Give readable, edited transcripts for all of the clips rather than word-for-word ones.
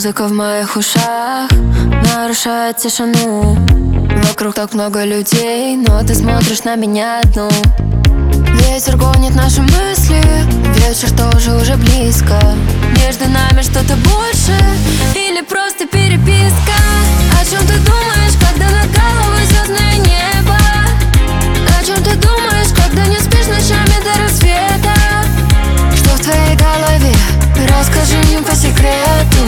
Музыка в моих ушах нарушает тишину. Вокруг так много людей, но ты смотришь на меня одну. Ветер гонит наши мысли, вечер тоже уже близко. Между нами что-то больше или просто переписка? О чем ты думаешь, когда над головой звездное небо? О чем ты думаешь, когда не спишь ночами до рассвета? Что в твоей голове? Расскажи мне по секрету.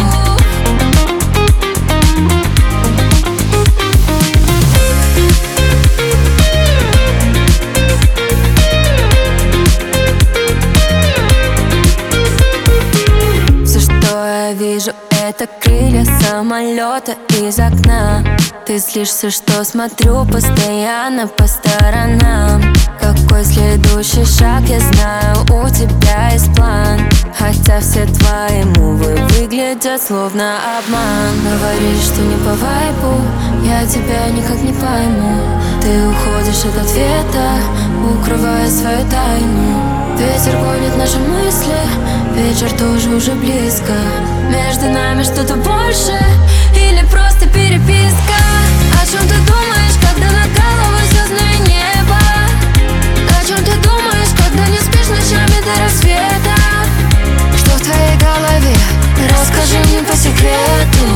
Я вижу, это крылья самолета из окна. Ты злишься, что смотрю постоянно по сторонам. Какой следующий шаг, я знаю, у тебя есть план. Хотя все твои мувы выглядят словно обман. Говоришь, что не по вайбу, я тебя никак не пойму. Ты уходишь от ответа, укрывая свою тайну. Ветер гонит наши мысли, вечер тоже уже близко. Между нами что-то больше или просто переписка? О чем ты думаешь, когда над головой звездное небо? О чем ты думаешь, когда не спишь ночами до рассвета? Что в твоей голове? Расскажи мне по секрету.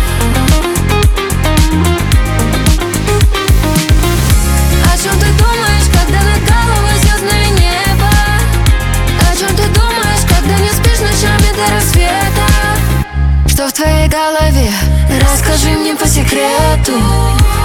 О чем ты думаешь, когда над головой звездное небо? О чем ты думаешь, когда не спишь ночами до рассвета? Что в твоей голове? Расскажи мне по секрету.